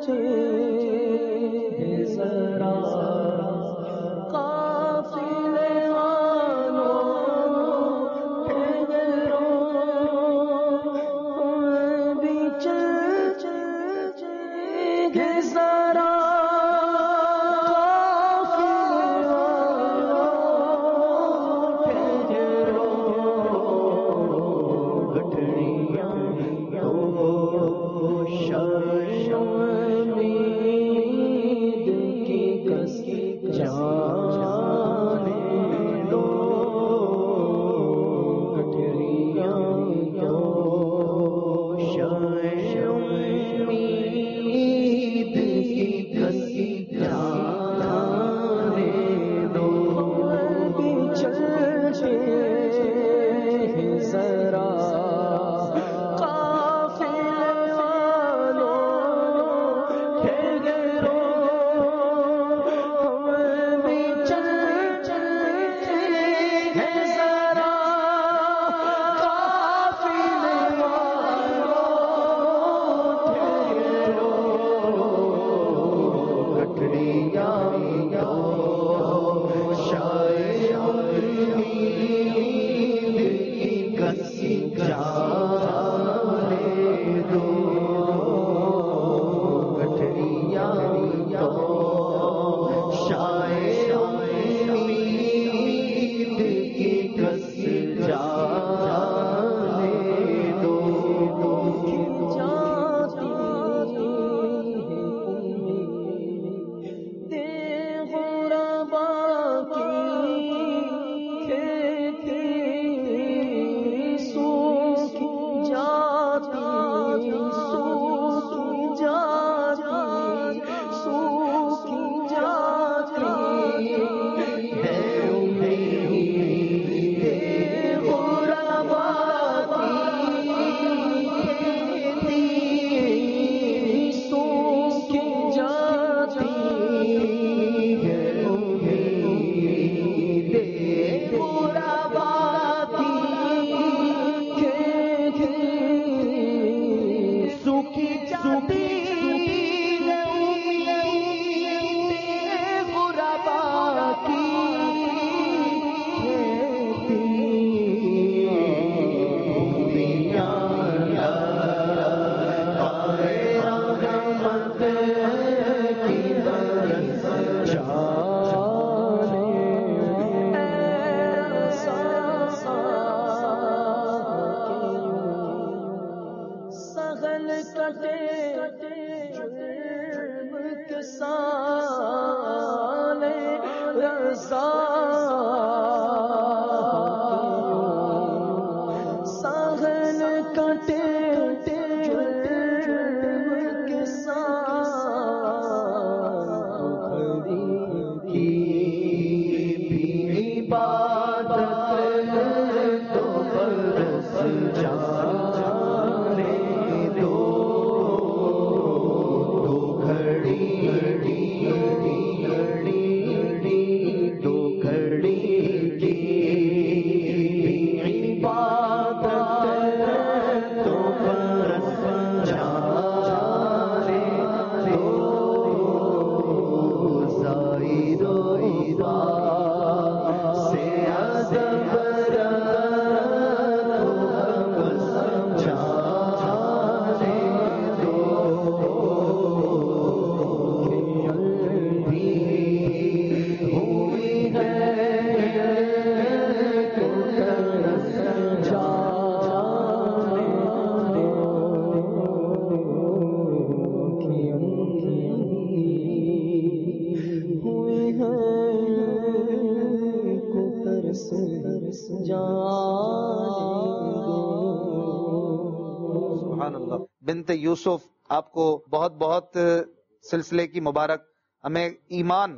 سبحان اللہ. بنت یوسف آپ کو بہت بہت سلسلے کی مبارک. ہمیں ایمان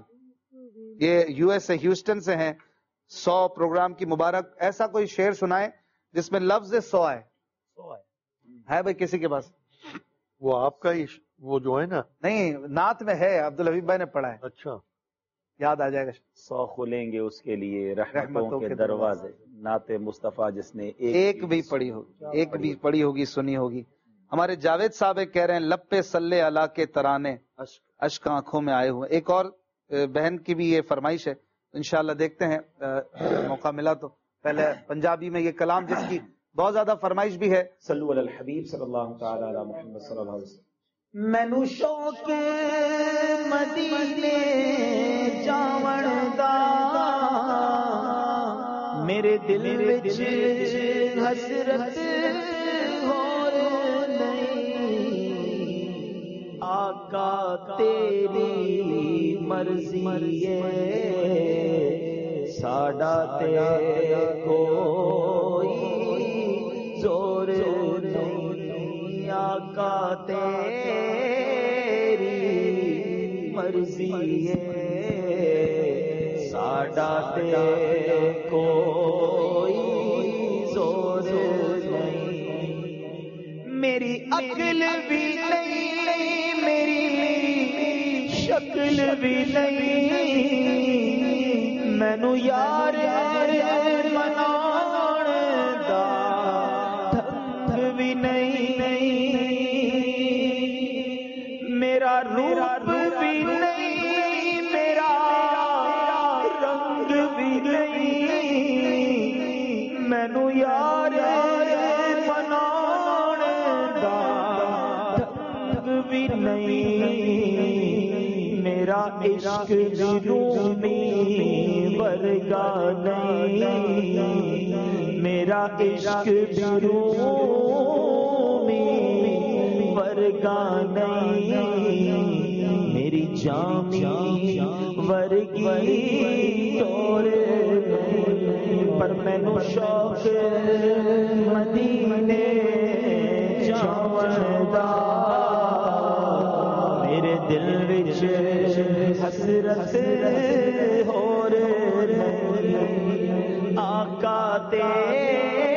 یہ یو ایس سے ہیوسٹن سے ہیں. 100 پروگرام کی مبارک. ایسا کوئی شعر سنائے جس میں لفظ 100 آئے. ہے بھائی کسی کے پاس؟ وہ آپ کا ہی وہ جو ہے نا. نہیں نعت میں ہے, عبدالحبیب بھائی نے پڑھا ہے. اچھا یاد آ جائے گا. 100 کھلیں گے اس کے لیے رحمتوں کے دروازے. نعت مصطفیٰ جس نے ایک بھی پڑھی ہوگی, ایک بھی پڑھی ہوگی, سنی ہوگی. ہمارے جاوید صاحب کہہ رہے ہیں لب پہ صلی اللہ کے ترانے اشک آنکھوں میں آئے ہوئے. ایک اور بہن کی بھی یہ فرمائش ہے, انشاءاللہ دیکھتے ہیں موقع ملا تو. پہلے پنجابی میں یہ کلام جس کی بہت زیادہ فرمائش بھی ہے, صلو علی الحبیب صلی اللہ تعالی علی محمد صلی اللہ علیہ وسلم. مینو شوق مدینے جاون دا میرے دل وچ حسرت ہور نہیں, آقا تیری مرضی ہے ساڈا تے کوئی زور نہیں, آقا تیری مرضی ہے ساڈا تے کوئی زور نہیں. میری عقل بھی نہیں, میری شکل بھی نہیں, مینو یار مناون دا ڈھنگ بھی نہیں, میرا روپ بھی نہیں, میرا رنگ بھی نہیں, مینو یار مناون دا ڈھنگ بھی نہیں, میرا عشق بھی رومی ورگا نہیں, میرا عشق بھی رومی ورگا نہیں, میری جامی ورگی طور نہیں, پر مینو شوق مدینے جاون دا میرے دل وچ حسرت ہور نہیں, آقا تیری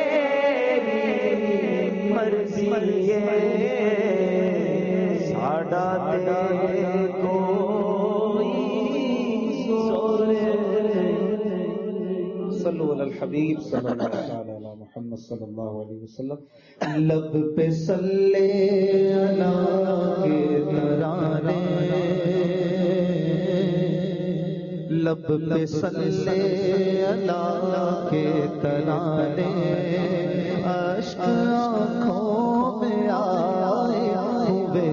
مرضی ہے ساڈا تے کوئی زور نہیں. صلو علی الحبیب صلی اللہ تعالی علی محمد صلی اللہ علیہ وسلم. لب پہ صلی اللہ کے ترانے, لب پہ صلی اللہ کے ترانے, اشک آنکھوں میں آئے ہوئے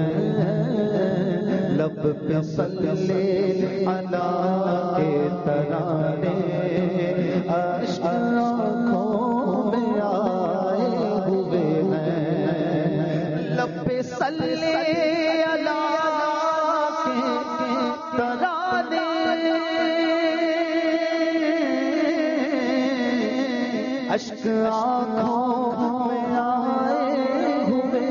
ہیں, لب پہ صلی اللہ کے ترانے, اشک آنکھوں میں آئے ہوئے ہیں, لب پہ صلی اللہ کے ترانے, اشک آنکھوں میں آئے ہوئے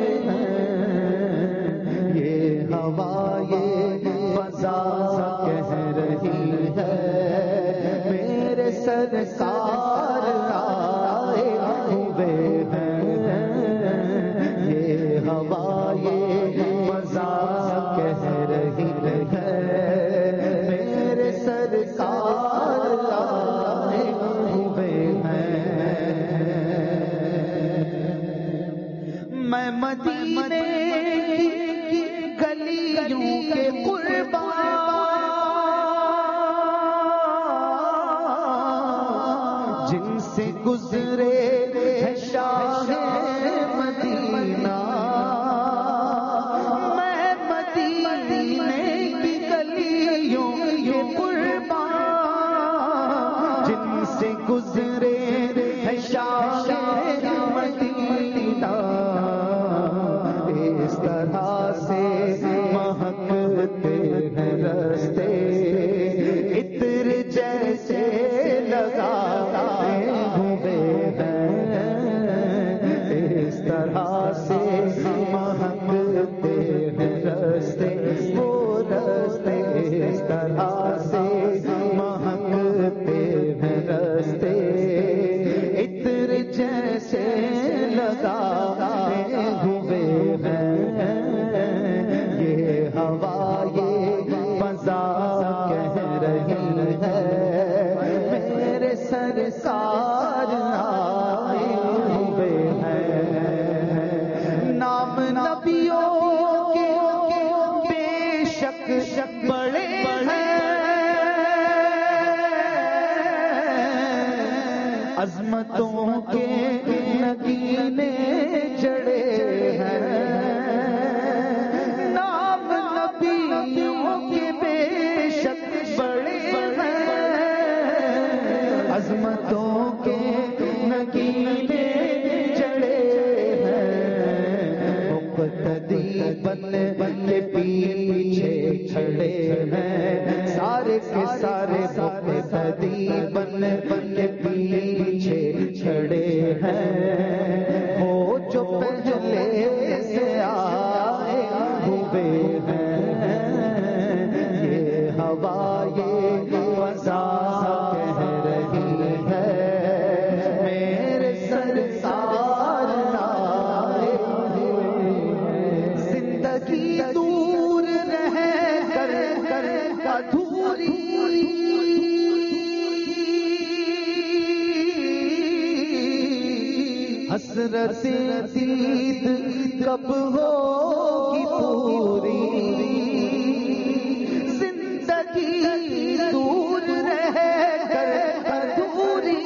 ہیں, یہ ہوا یہ فضا کہہ رہی ہے میرے سرکار آئے ہوئے ہیں, یہ ہوا یہ فضا کہہ رہی ہے میرے سرکار آئے ہوئے ہیں. میں مدینے کی گلیوں کے قربان جن سے گزرے ہے شاہ مدینہ, میں مدینے کی گلیوں کے قربان جن سے گزرے ہے شاہ مدینہ, اس طرح سے مہکتے ہیں رستے عطر جیسے لگائے ہوئے ہیں, عظمتوں کے نگینے جڑے ہیں، نام نبیوں کے بے شک بڑے ہیں، عظمتوں کے نگینے جڑے ہیں، مقتدی بن کے پیچھے کھڑے ہیں، سارے کے سارے مقتدی بن کے پیچھے کھڑے ہیں، وہ جو پہلے سے آئے ہوئے ہیں، یہ ہوا یہ فضا کہہ رہی ہے، میرے سرکار آئے ہوئے ہیں، زندگی دور رہ کر ادھوری، حسرت دید کب ہوگی پوری، زندگی دور رہ کر ادھوری،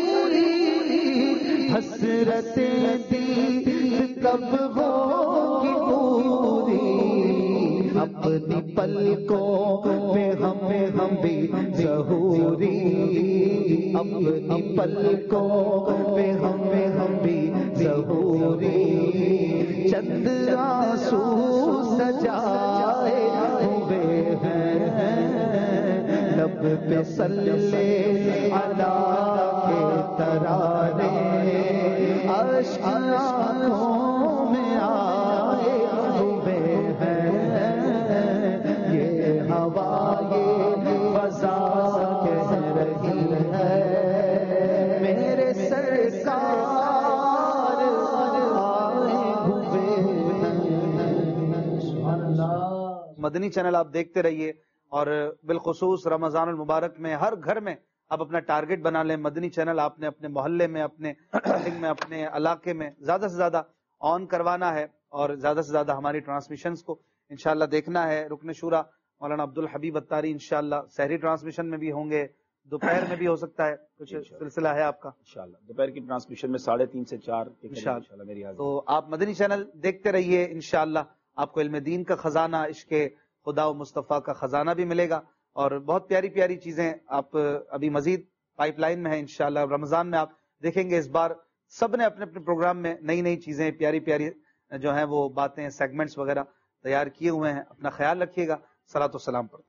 حسرت دید کب ہوگی پوری، اپنی پلکوں پہ ہم بھی ظہوری، اپنی پلکوں پہ ہم بھی ظہوری، چند آنسو سجائے ہوئے ہیں، لب پہ صلی علی کے ترانے، اشک آنکھوں میں آئے ہوئے ہیں، یہ ہوا یہ فضا کہہ رہی ہے، میرے سرکار مدنی چینل آپ دیکھتے رہیے، اور بالخصوص رمضان المبارک میں ہر گھر میں آپ اپنا ٹارگٹ بنا لیں، مدنی چینل آپ نے اپنے محلے میں، اپنے میں، اپنے علاقے میں زیادہ سے زیادہ آن کروانا ہے، اور زیادہ سے زیادہ ہماری ٹرانسمیشنز کو انشاءاللہ دیکھنا ہے۔ رکن شورا مولانا عبدالحبیب اتاری انشاءاللہ سحری ٹرانسمیشن میں بھی ہوں گے، دوپہر میں بھی ہو سکتا ہے، کچھ سلسلہ ہے آپ کا انشاءاللہ دوپہر کی ٹرانسمیشن میں 3:30 سے 4 انشاءاللہ میری حاضری۔ تو آپ مدنی چینل دیکھتے رہیے، انشاءاللہ آپ کو علم دین کا خزانہ، عشق خدا و مصطفیٰ کا خزانہ بھی ملے گا، اور بہت پیاری پیاری چیزیں آپ ابھی مزید پائپ لائن میں ہیں انشاءاللہ۔ رمضان میں آپ دیکھیں گے اس بار سب نے اپنے اپنے پروگرام میں نئی نئی چیزیں، پیاری پیاری جو ہیں وہ باتیں، سیگمنٹس وغیرہ تیار کیے ہوئے ہیں۔ اپنا خیال رکھیے گا، صلاۃ و سلام پر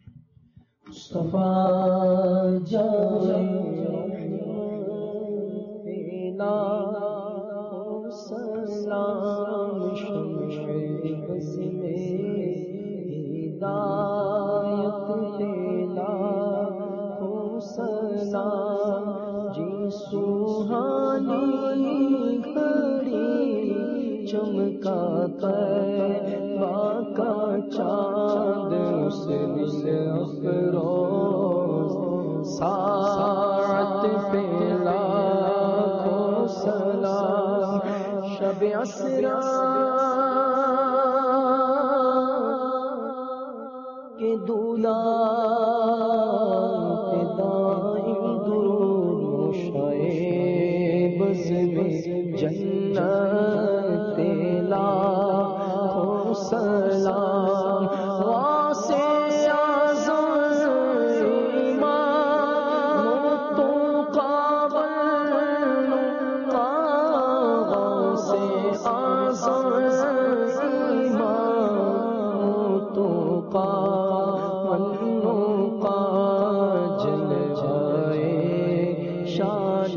چمکا طیبہ کا چاند اس دل افروز، ساعت پہ لاکھوں سلام، شب اسرا کے دولا پہ دائم درود شائع بز میں جنت لاکھوں سلام، واسع اعظم امام متقابل واسع اعظم امام متقابل جل جائے شان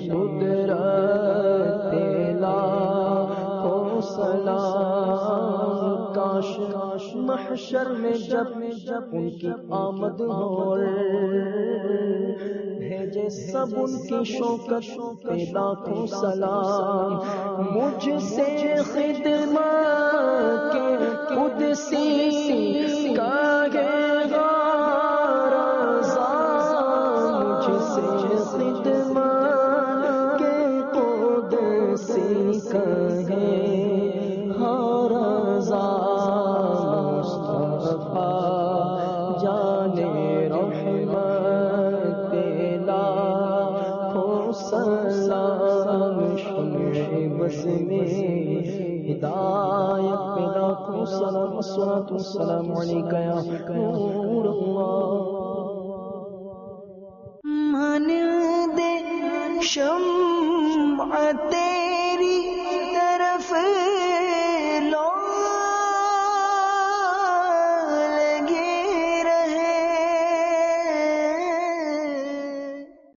قدرت لاکھوں سلام، کاش محشر میں جب ان کی آمد ہو، بھیجے سب ان کی شوکت پہ لاکھوں سلام، مجھ سے خدمت کے قدسی کہے رضا، مجھ سے خدمت کے قدسی کہے رضا، مصطفیٰ جانے رحمت لاکھوں سلام۔ میں ہدایت پیدا کو سلام والسلام علیکہ یا نور اللہ مانند شمع